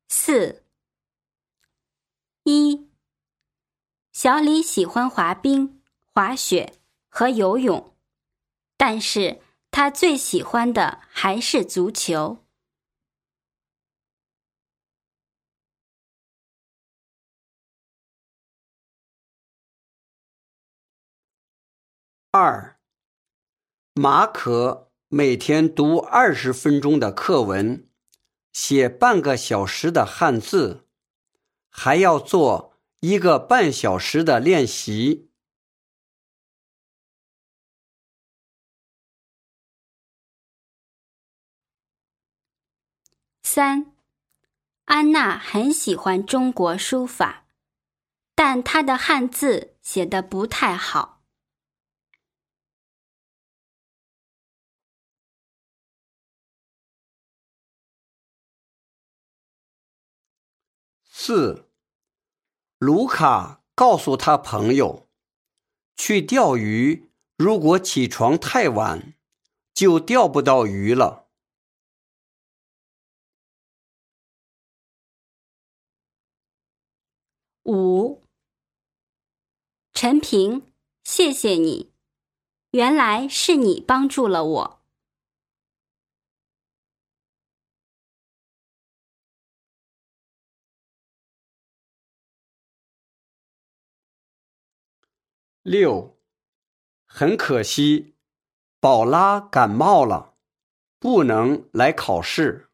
4. 1. 小李喜欢滑冰、滑雪和游泳，但是他最喜欢的还是足球。 2. 马可每天读20分钟的课文，写半个小时的汉字，还要做1个半小时的练习。 3. 安娜很喜欢中国书法，但她的汉字写得不太好。 4. 卢卡告诉他朋友，去钓鱼，如果起床太晚，就钓不到鱼了。 5. 陈平，谢谢你，原来是你帮助了我。 6. 很可惜，宝拉感冒了，不能来考试。